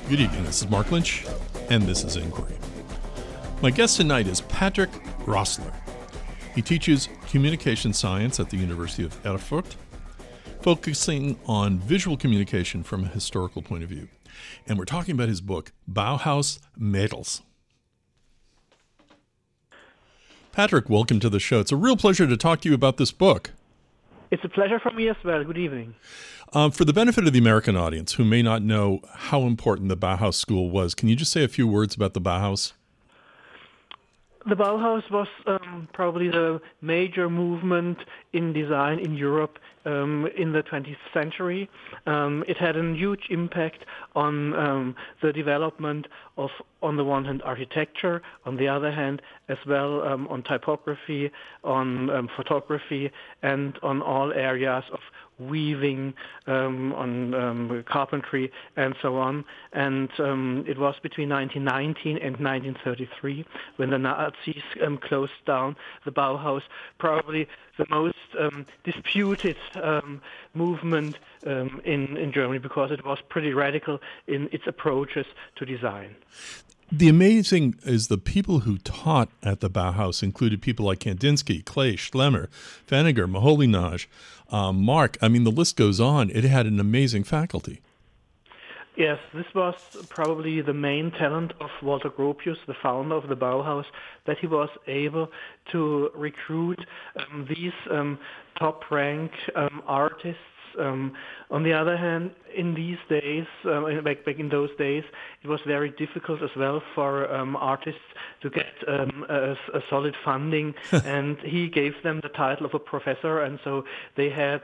Good evening, this is Mark Lynch, and this is Inquiry. My guest tonight is Patrick Roessler. He teaches communication science at the University of Erfurt, focusing on visual communication from a historical point of view. And we're talking about his book, Bauhaus Mädels. Patrick, welcome to the show. It's a real pleasure to talk to you about this book. It's a pleasure for me as well. Good evening. For the benefit of the American audience who may not know how important the Bauhaus School was, can you just say a few words about the Bauhaus? The Bauhaus was probably the major movement in design in Europe in the 20th century. It had a huge impact on the development of, on the one hand, architecture, on the other hand, as well on typography, on photography, and on all areas of weaving, on carpentry, and so on. And it was between 1919 and 1933 when the Nazis closed down the Bauhaus, probably the most disputed movement in Germany, because it was pretty radical in its approaches to design. The amazing is the people who taught at the Bauhaus included people like Kandinsky, Klee, Schlemmer, Venegar, Moholy-Nagy, Mark. I mean, the list goes on. It had an amazing faculty. Yes, this was probably the main talent of Walter Gropius, the founder of the Bauhaus, that he was able to recruit these top-rank artists. On the other hand, in these days, back in those days, it was very difficult as well for artists to get a solid funding, and he gave them the title of a professor, and so they had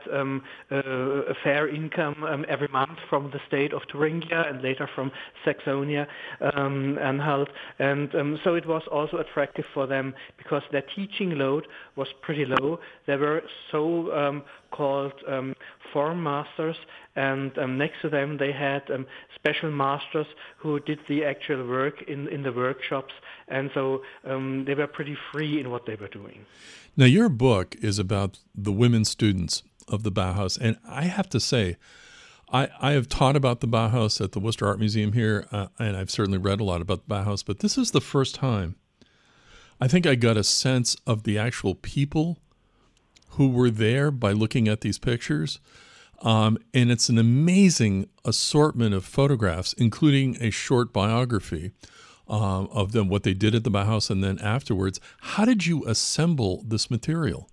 a fair income every month from the state of Thuringia and later from Saxonia-Anhalt, and so it was also attractive for them because their teaching load was pretty low. They were so-called form masters, and next to them they had special masters who did the actual work in the workshops, and so they were pretty free in what they were doing. Now, your book is about the women students of the Bauhaus, and I have to say, I have taught about the Bauhaus at the Worcester Art Museum here, and I've certainly read a lot about the Bauhaus, but this is the first time I think I got a sense of the actual people who were there by looking at these pictures. And it's an amazing assortment of photographs, including a short biography of them, what they did at the Bauhaus, and then afterwards. How did you assemble this material?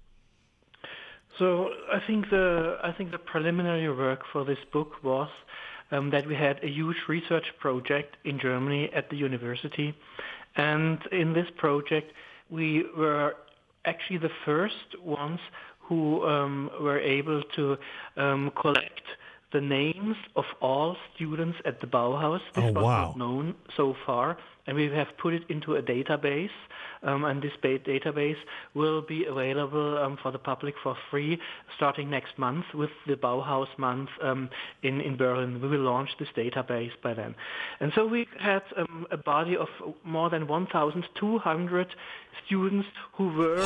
So I think the preliminary work for this book was that we had a huge research project in Germany at the university, and in this project we were actually the first ones who were able to collect the names of all students at the Bauhaus. This was not known so far, and we have put it into a database, and this database will be available for the public for free starting next month with the Bauhaus month in Berlin. We will launch this database by then. And so we had a body of more than 1,200 students who were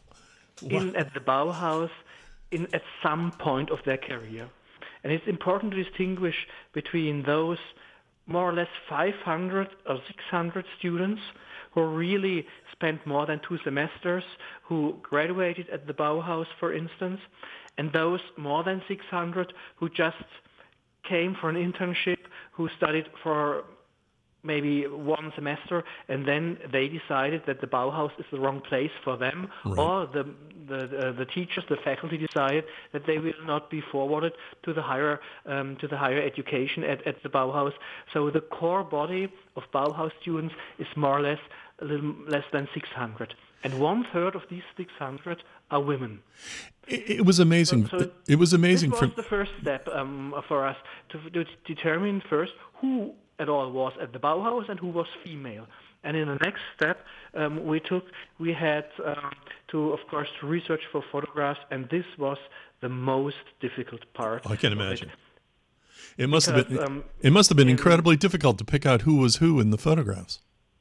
at the Bauhaus at some point of their career. And it's important to distinguish between those more or less 500 or 600 students who really spent more than 2 semesters, who graduated at the Bauhaus, for instance, and those more than 600 who just came for an internship, who studied for maybe 1 semester, and then they decided that the Bauhaus is the wrong place for them, or the teachers, the faculty decided that they will not be forwarded to the higher education at the Bauhaus. So the core body of Bauhaus students is more or less a little less than 600, and 1/3 of these 600 are women. It was amazing. It was amazing. This was the first step for us to determine first who at all was at the Bauhaus and who was female. And in the next step, we had to, of course, research for photographs, and this was the most difficult part. I can imagine. It must have been incredibly difficult to pick out who was who in the photographs.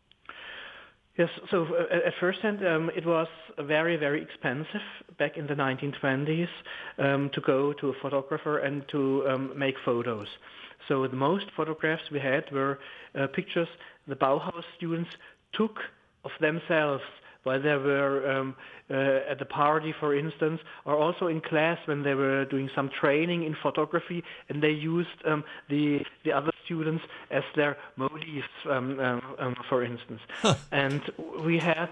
Yes, so at first hand, it was very, very expensive back in the 1920s to go to a photographer and to make photos. So the most photographs we had were pictures the Bauhaus students took of themselves while they were at the party, for instance, or also in class when they were doing some training in photography, and they used the other students as their motifs, for instance. And we had,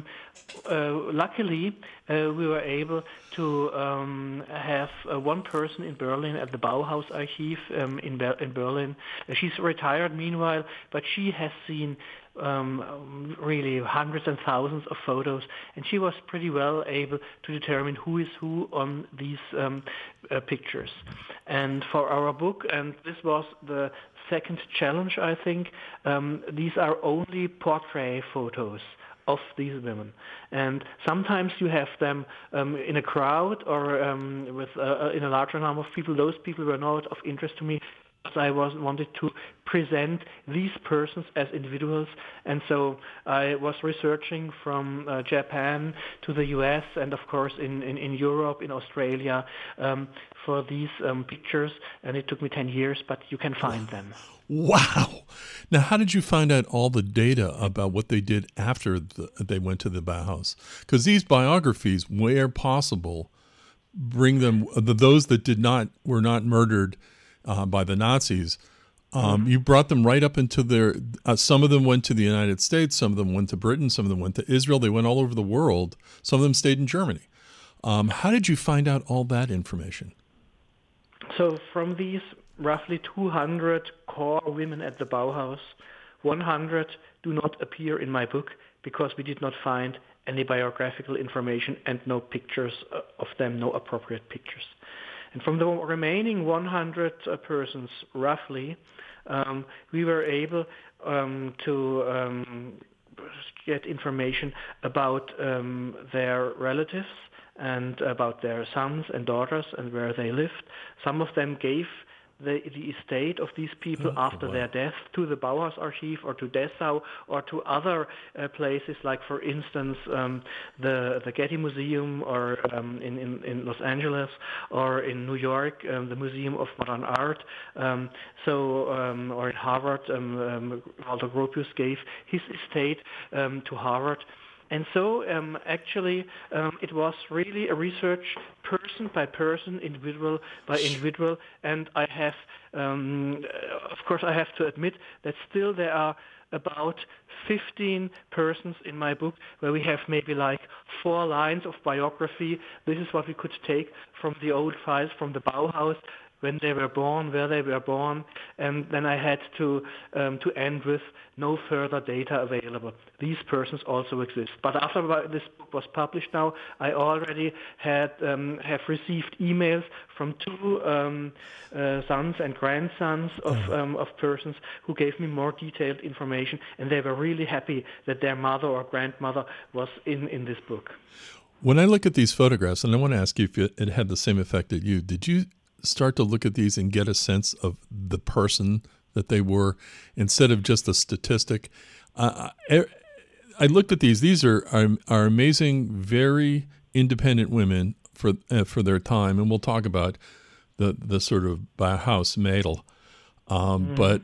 luckily, we were able to have one person in Berlin at the Bauhaus Archive in Berlin. She's retired meanwhile, but she has seen really hundreds and thousands of photos, and she was pretty well able to determine who is who on these pictures. And for our book, and this was the second challenge, I think, these are only portrait photos of these women, and sometimes you have them in a crowd or with in a larger number of people. Those people were not of interest to me. I wanted to present these persons as individuals, and so I was researching from Japan to the US and of course in Europe, in Australia, for these pictures, and it took me 10 years, but you can find them. Wow. Now, how did you find out all the data about what they did after they went to the Bauhaus? Because these biographies, where possible, bring them, those that were not murdered by the Nazis, you brought them right up into their, some of them went to the United States, some of them went to Britain, some of them went to Israel, they went all over the world, some of them stayed in Germany. How did you find out all that information? So from these roughly 200 core women at the Bauhaus, 100 do not appear in my book because we did not find any biographical information and no pictures of them, no appropriate pictures. And from the remaining 100 persons, roughly, we were able to get information about their relatives and about their sons and daughters and where they lived. Some of them gave the estate of these people after their death to the Bauhaus Archive or to Dessau or to other places, like, for instance, the Getty Museum or in Los Angeles or in New York, the Museum of Modern Art. Or in Harvard, Walter Gropius gave his estate to Harvard. And so, actually, it was really a research person by person, individual by individual, and I have, of course, I have to admit that still there are about 15 persons in my book where we have maybe like 4 lines of biography. This is what we could take from the old files from the Bauhaus, when they were born, where they were born, and then I had to end with no further data available. These persons also exist. But after this book was published now, I already have received emails from 2 sons and grandsons of persons who gave me more detailed information, and they were really happy that their mother or grandmother was in this book. When I look at these photographs, and I want to ask you if it had the same effect at you, did you start to look at these and get a sense of the person that they were instead of just a statistic? I looked at these. These are amazing, very independent women for their time, and we'll talk about the sort of Bauhaus Mädel. But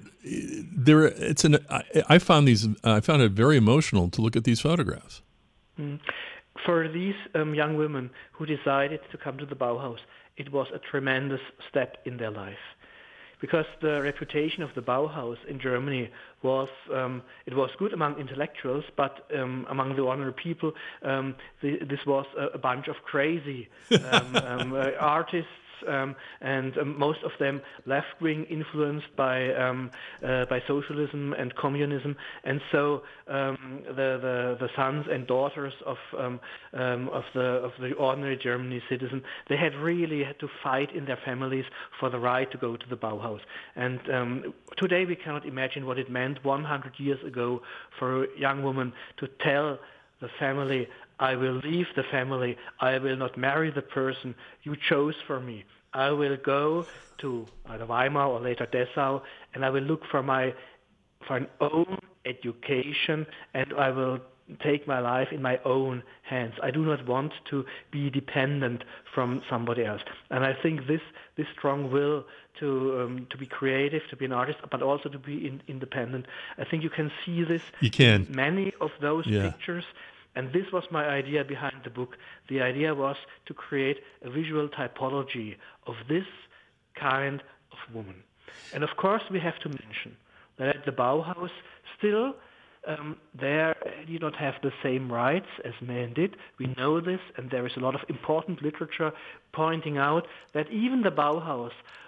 I found it very emotional to look at these photographs. For these young women who decided to come to the Bauhaus, it was a tremendous step in their life, because the reputation of the Bauhaus in Germany was it was good among intellectuals, but among the ordinary people, this was a bunch of crazy artists. And most of them left-wing, influenced by socialism and communism, and so the sons and daughters of the ordinary German citizen, they had to fight in their families for the right to go to the Bauhaus. And today we cannot imagine what it meant 100 years ago for a young woman to tell the family, I will leave the family. I will not marry the person you chose for me. I will go to either Weimar or later Dessau, and I will look for an own education, and I will take my life in my own hands. I do not want to be dependent from somebody else. And I think this strong will to be creative, to be an artist, but also to be independent. I think you can see this in many of those pictures. And this was my idea behind the book. The idea was to create a visual typology of this kind of woman. And of course, we have to mention that at the Bauhaus, still, they did not have the same rights as men did. We know this, and there is a lot of important literature pointing out that even the Bauhaus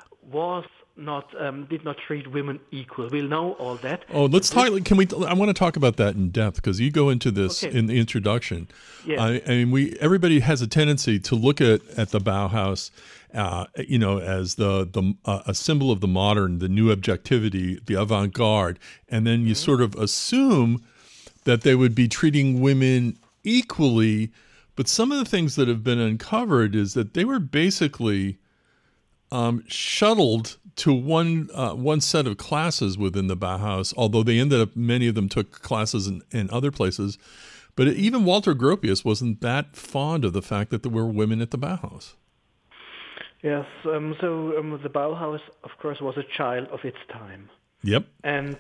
did not treat women equal. We'll know all that. Oh, let's talk. I want to talk about that in depth because you go into this in the introduction. Yeah. I mean, everybody has a tendency to look at the Bauhaus, as a symbol of the modern, the new objectivity, the avant-garde, and then you sort of assume that they would be treating women equally. But some of the things that have been uncovered is that they were basically shuttled to one set of classes within the Bauhaus, although many of them took classes in other places. But even Walter Gropius wasn't that fond of the fact that there were women at the Bauhaus. Yes, the Bauhaus, of course, was a child of its time. Yep. And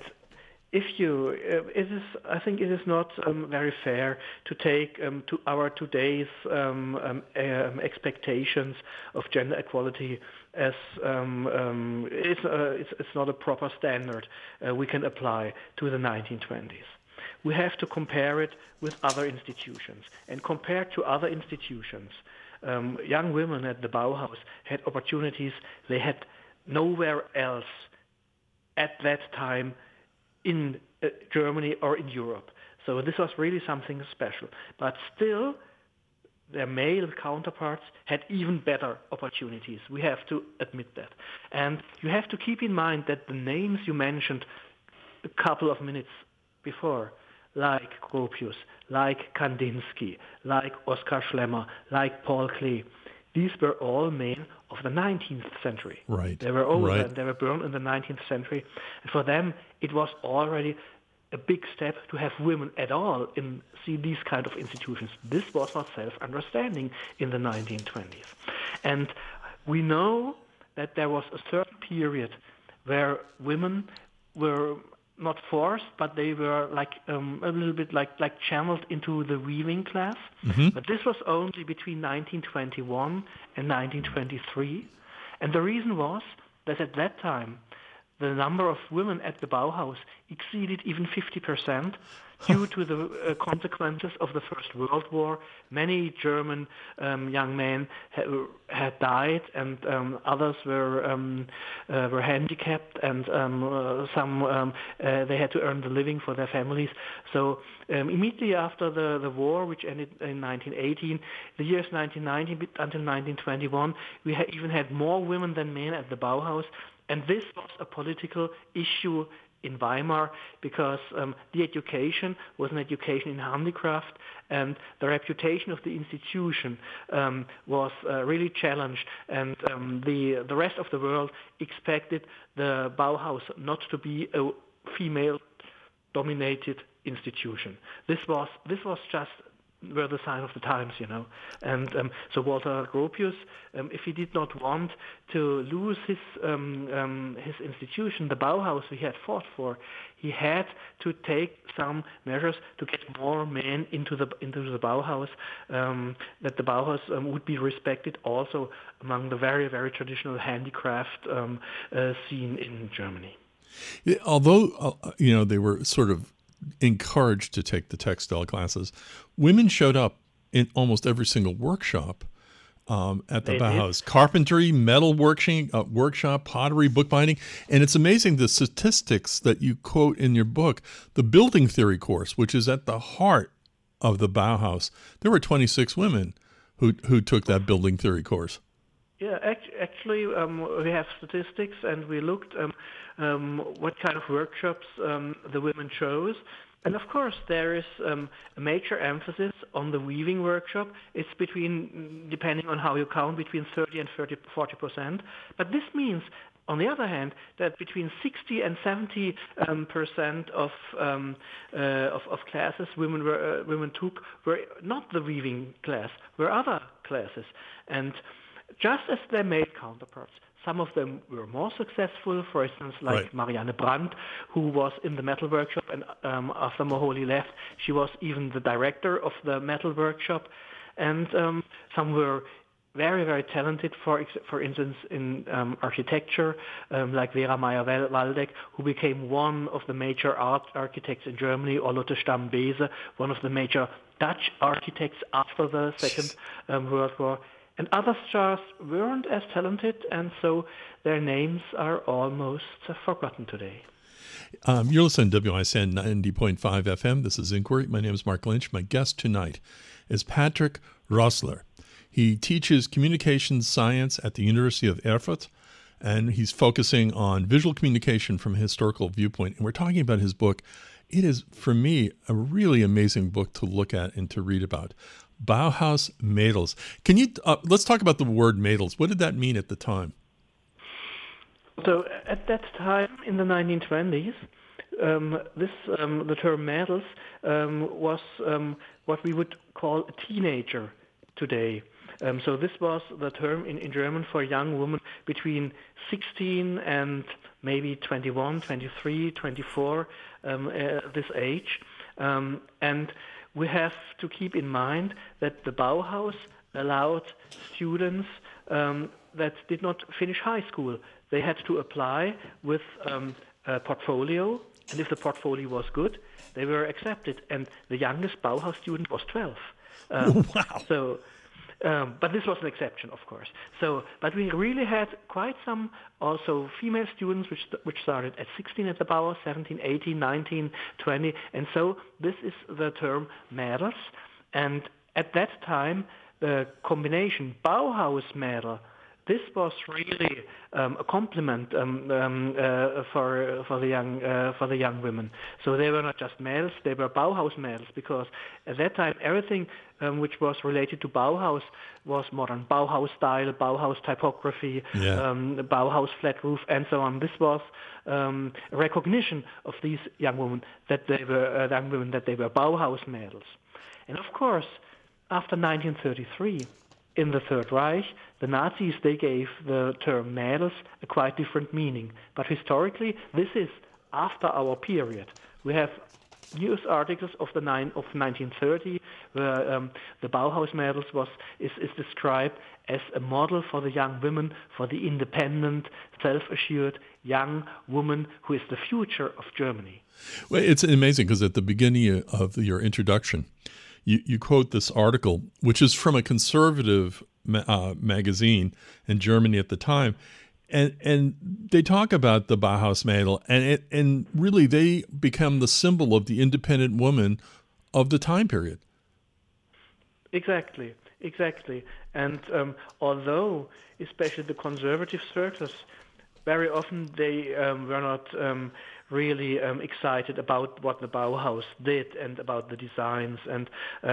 I think it is not very fair to take to our today's expectations of gender equality as it's not a proper standard we can apply to the 1920s. We have to compare it with other institutions, and compared to other institutions, young women at the Bauhaus had opportunities they had nowhere else at that time in Germany or in Europe. So this was really something special. But still, their male counterparts had even better opportunities. We have to admit that. And you have to keep in mind that the names you mentioned a couple of minutes before, like Gropius, like Kandinsky, like Oskar Schlemmer, like Paul Klee, these were all men of the 19th century. Right. They were older and they were born in the 19th century. And for them, it was already a big step to have women at all in these kind of institutions. This was not self-understanding in the 1920s. And we know that there was a certain period where women were not forced, but they were like a little bit like channeled into the weaving class. Mm-hmm. But this was only between 1921 and 1923. And the reason was that at that time, the number of women at the Bauhaus exceeded even 50% due to the consequences of the First World War. Many German young men had died, and others were handicapped, and some they had to earn the living for their families. So immediately after the war, which ended in 1918, the years 1919 until 1921, we even had more women than men at the Bauhaus. And this was a political issue in Weimar because the education was an education in handicraft, and the reputation of the institution was really challenged. And the rest of the world expected the Bauhaus not to be a female-dominated institution. This was just were the sign of the times, And so Walter Gropius, if he did not want to lose his institution, the Bauhaus he had fought for, he had to take some measures to get more men into the Bauhaus, that the Bauhaus would be respected also among the very, very traditional handicraft scene in Germany. Yeah, although they were sort of encouraged to take the textile classes, women showed up in almost every single workshop at the Bauhaus. Carpentry, metal workshop, pottery, bookbinding. And it's amazing the statistics that you quote in your book. The building theory course, which is at the heart of the Bauhaus, there were 26 women who took that building theory course. Yeah, actually, we have statistics, and we looked what kind of workshops the women chose. And of course, there is a major emphasis on the weaving workshop. It's depending on how you count, between 30 and 40%. But this means on the other hand, that between 60 and 70 percent of classes women took were not the weaving class, were other classes, and just as their male counterparts. Some of them were more successful, for instance, like Right. Marianne Brandt, who was in the metal workshop, and after Moholy left, she was even the director of the metal workshop. And some were very, very talented, for instance, in architecture, like Vera Meyer-Waldeck, who became one of the major art architects in Germany, or Lotte Stamm-Bese, one of the major Dutch architects after the Second World War. And other stars weren't as talented, and so their names are almost forgotten today. You're listening to WISN 90.5 FM. This is Inquiry. My name is Mark Lynch. My guest tonight is Patrick Roessler. He teaches communications science at the University of Erfurt, and he's focusing on visual communication from a historical viewpoint. And we're talking about his book. It is, for me, a really amazing book to look at and to read about. Bauhaus Mädels. Can you let's talk about the word Mädels. What did that mean at the time? So at that time, in the 1920s, the term Mädels was what we would call a teenager today. So this was the term in German for a young woman between 16 and maybe 21, 23, 24, this age. And we have to keep in mind that the Bauhaus allowed students that did not finish high school. They had to apply with a portfolio, and if the portfolio was good, they were accepted. And the youngest Bauhaus student was 12. Wow. So, but this was an exception, of course. So, but we really had quite some also female students which started at 16 at the Bauhaus, 17, 18, 19, 20, and so this is the term Mädels. And at that time, the combination Bauhaus Mädel, this was really a compliment for the young women. So they were not just Mädels; they were Bauhaus Mädels, because at that time everything which was related to Bauhaus was modern. Bauhaus style, Bauhaus typography, Bauhaus flat roof, and so on. This was a recognition of these young women that they were Bauhaus Mädels. And of course, after 1933. In the Third Reich, the Nazis, they gave the term Mädels a quite different meaning. But historically, this is after our period. We have news articles of 1930 where the Bauhaus Mädels is described as a model for the young women, for the independent, self-assured young woman who is the future of Germany. Well, it's amazing because at the beginning of your introduction, you quote this article, which is from a conservative magazine in Germany at the time, and they talk about the Bauhaus Mädel, and really they become the symbol of the independent woman of the time period. Exactly. And although, especially the conservative circles, very often they were not really excited about what the Bauhaus did and about the designs, and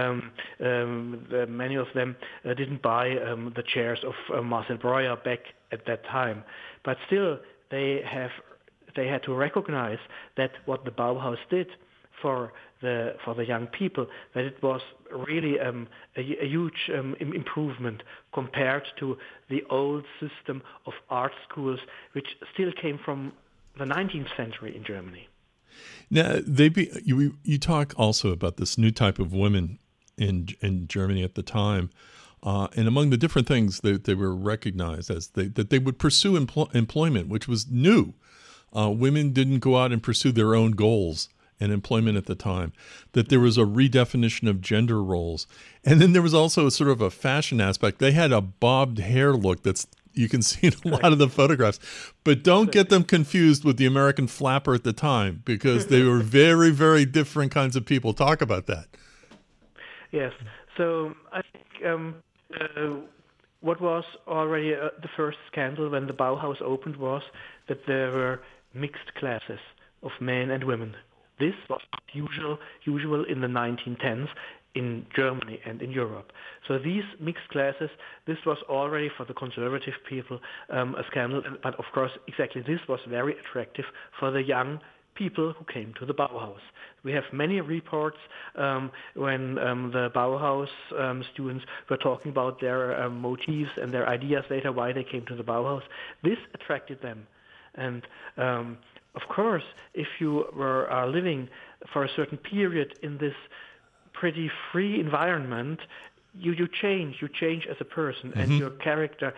many of them didn't buy the chairs of Marcel Breuer back at that time. But still, they had to recognize that what the Bauhaus did for the young people, that it was really a huge improvement compared to the old system of art schools, which still came from the 19th century in Germany. Now, you talk also about this new type of women in Germany at the time, and among the different things that they were recognized as that they would pursue employment, which was new. Women didn't go out and pursue their own goals and employment at the time, that there was a redefinition of gender roles. And then there was also sort of a fashion aspect. They had a bobbed hair look that's you can see in a lot of the photographs. But don't get them confused with the American flapper at the time, because they were very, very different kinds of people. Talk about that. Yes. So I think what was already the first scandal when the Bauhaus opened was that there were mixed classes of men and women. This was usual in the 1910s. in Germany and in Europe. So these mixed classes, this was already for the conservative people a scandal, but of course exactly this was very attractive for the young people who came to the Bauhaus. We have many reports when the Bauhaus students were talking about their motifs and their ideas later, why they came to the Bauhaus. This attracted them. And of course, if you are living for a certain period in this pretty free environment, you change as a person, and your character,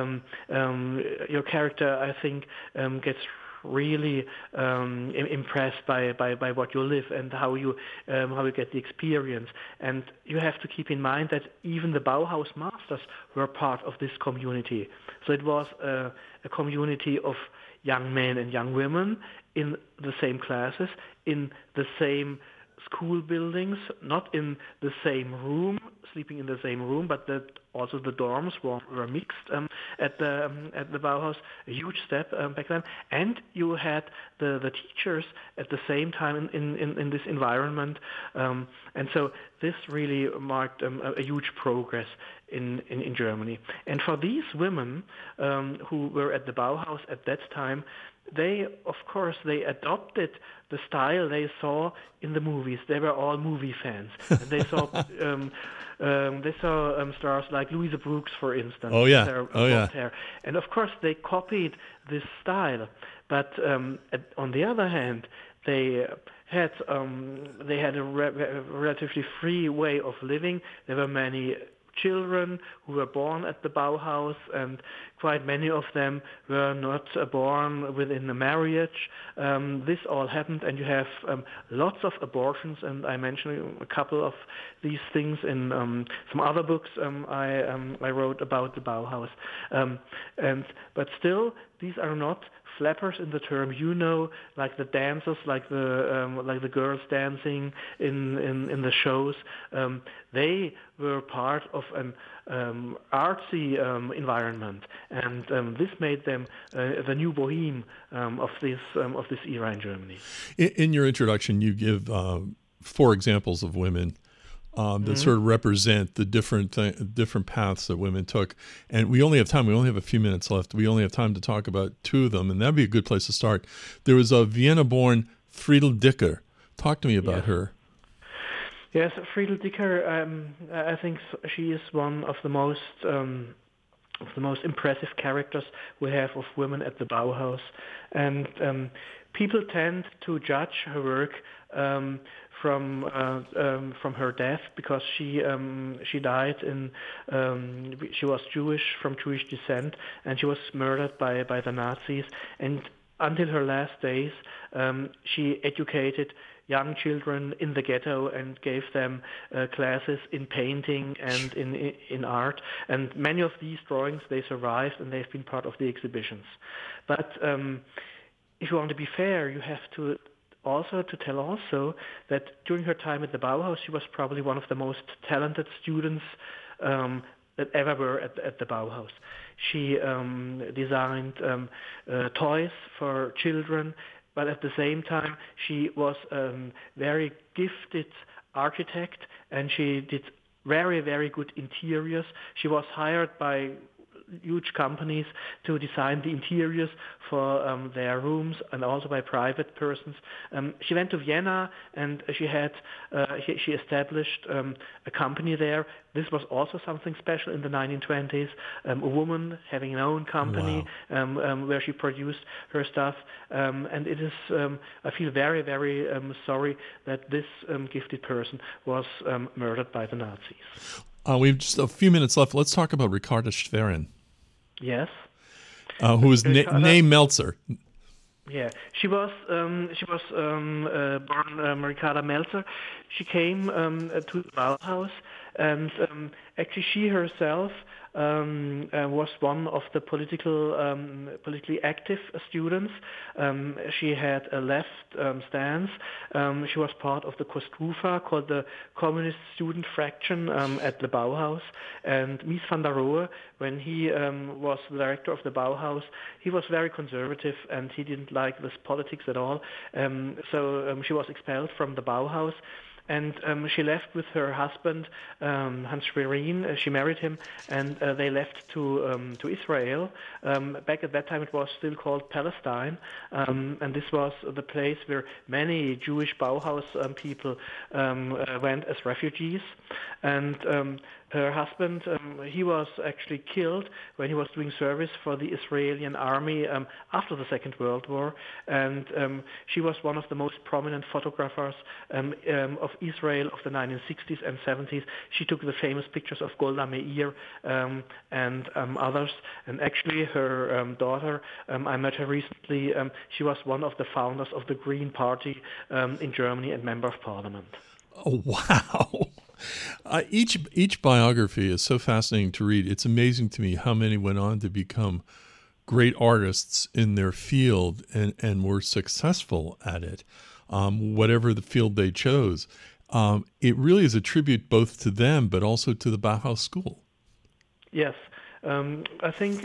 I think, gets really impressed by what you live and how you get the experience. And you have to keep in mind that even the Bauhaus masters were part of this community. So it was a community of young men and young women in the same classes, in the same school buildings, not in the same room, sleeping in the same room, but that also the dorms were mixed at the Bauhaus. A huge step back then. And you had the teachers at the same time in this environment, and so this really marked a huge progress in Germany. And for these women who were at the Bauhaus at that time, they adopted the style they saw in the movies. They were all movie fans, and they saw stars like Louisa Brooks, for instance. Oh yeah, hair. And of course they copied this style. But on the other hand, they had a relatively free way of living. There were many children who were born at the Bauhaus, and quite many of them were not born within a marriage. This all happened, and you have lots of abortions, and I mentioned a couple of these things in some other books I wrote about the Bauhaus. But still, these are not flappers in the term, like the dancers, like the girls dancing in the shows. They were part of an artsy environment, and this made them the new boheme of this era in Germany. In your introduction, you give 4 examples of women that sort of represent the different paths that women took. And we only have time. We only have a few minutes left. We only have time to talk about 2 of them, and that'd be a good place to start. There was a Vienna-born Friedel Dicker. Talk to me about her. Yes, Friedel Dicker. I think she is one of the most impressive characters we have of women at the Bauhaus, and people tend to judge her work from her death, because she died she was Jewish, from Jewish descent, and she was murdered by the Nazis. And until her last days, she educated young children in the ghetto and gave them classes in painting and in art. And many of these drawings, they survived, and they've been part of the exhibitions. But if you want to be fair, you have to tell that during her time at the Bauhaus, she was probably one of the most talented students that ever were at the Bauhaus. She designed toys for children, but at the same time, she was a very gifted architect, and she did very, very good interiors. She was hired by huge companies to design the interiors for their rooms, and also by private persons. She went to Vienna, and she established a company there. This was also something special in the 1920s, a woman having her own company. Wow. Where she produced her stuff. And it is, I feel very, very sorry that this gifted person was murdered by the Nazis. We have just a few minutes left. Let's talk about Ricarda Schwerin. Yes. Who was named Meltzer. Yeah, she was born Ricarda Meltzer. She came to the Bauhaus, and actually she herself was one of the politically active students. She had a left stance. She was part of the Kostufa, called the Communist Student Fraction at the Bauhaus. And Mies van der Rohe, when he was the director of the Bauhaus, he was very conservative, and he didn't like this politics at all. So she was expelled from the Bauhaus. and she left with her husband, Hans Schwerin. She married him, and they left to Israel. Back at that time, it was still called Palestine, and this was the place where many Jewish Bauhaus people went as refugees. And her husband, he was actually killed when he was doing service for the Israeli army after the Second World War, and she was one of the most prominent photographers of Israel of the 1960s and 70s. She took the famous pictures of Golda Meir and others, and actually her daughter, I met her recently, she was one of the founders of the Green Party in Germany and Member of Parliament. Oh, wow. Each biography is so fascinating to read. It's amazing to me how many went on to become great artists in their field and were successful at it, whatever the field they chose. It really is a tribute both to them but also to the Bauhaus School. Yes. I think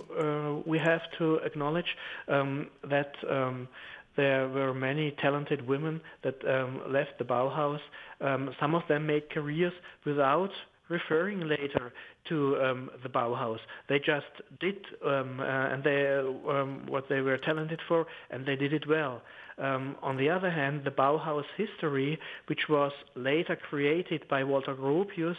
we have to acknowledge that there were many talented women that left the Bauhaus. Some of them made careers without referring later to the Bauhaus. They just did and they what they were talented for, and they did it well. On the other hand, the Bauhaus history, which was later created by Walter Gropius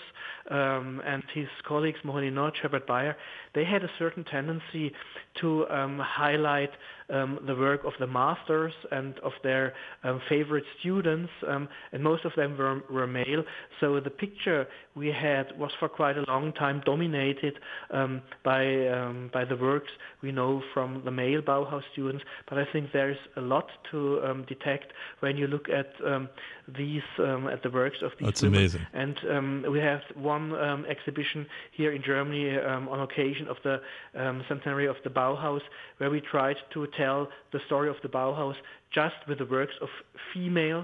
and his colleagues Moholy Nagy, Herbert Bayer, they had a certain tendency to highlight the work of the masters and of their favorite students, and most of them were male. So the picture we had was for quite a long time dominated by the works we know from the male Bauhaus students. But I think there's a lot to detect when you look at these at the works of these That's women. amazing. And we have one exhibition here in Germany on occasion of the centenary of the Bauhaus, where we tried to tell the story of the Bauhaus just with the works of females,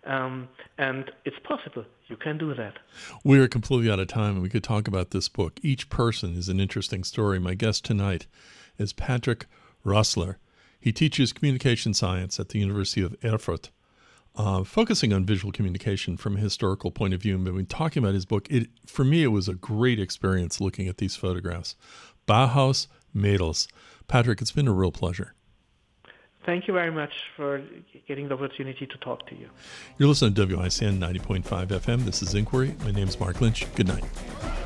and it's possible. You can do that. We are completely out of time, and we could talk about this book. Each person is an interesting story. My guest tonight is Patrick Roessler. He teaches communication science at the University of Erfurt, focusing on visual communication from a historical point of view. And when talking about his book, for me, it was a great experience looking at these photographs. Bauhaus Mädels. Patrick, it's been a real pleasure. Thank you very much for getting the opportunity to talk to you. You're listening to WICN 90.5 FM. This is Inquiry. My name is Mark Lynch. Good night.